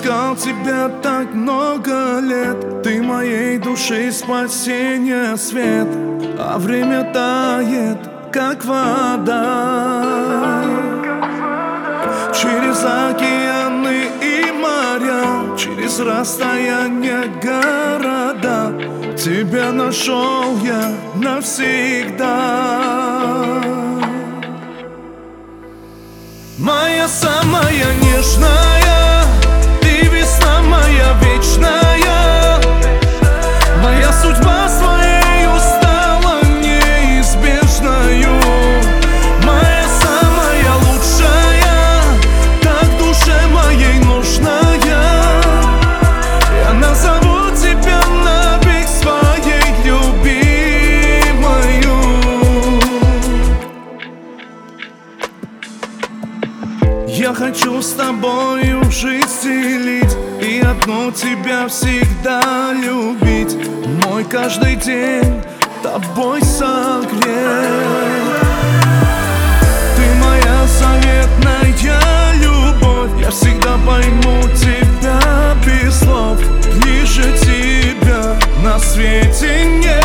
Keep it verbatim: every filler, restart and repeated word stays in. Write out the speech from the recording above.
искал тебя так много лет. Ты моей души спасение, свет. А время тает, как вода. Через океаны и моря, через расстояние города, тебя нашел я навсегда. Моя самая нежная, ты весна моя вечная. Моя судьба своей стала неизбежною. Моя самая лучшая, так душе моей нужная. Я назову тебя навек своей любимою. Я хочу с тобою жить, делить и одну тебя всегда любить. Мой каждый день тобой согрет. Ты моя заветная любовь, я всегда пойму тебя без слов. Ближе тебя на свете нет.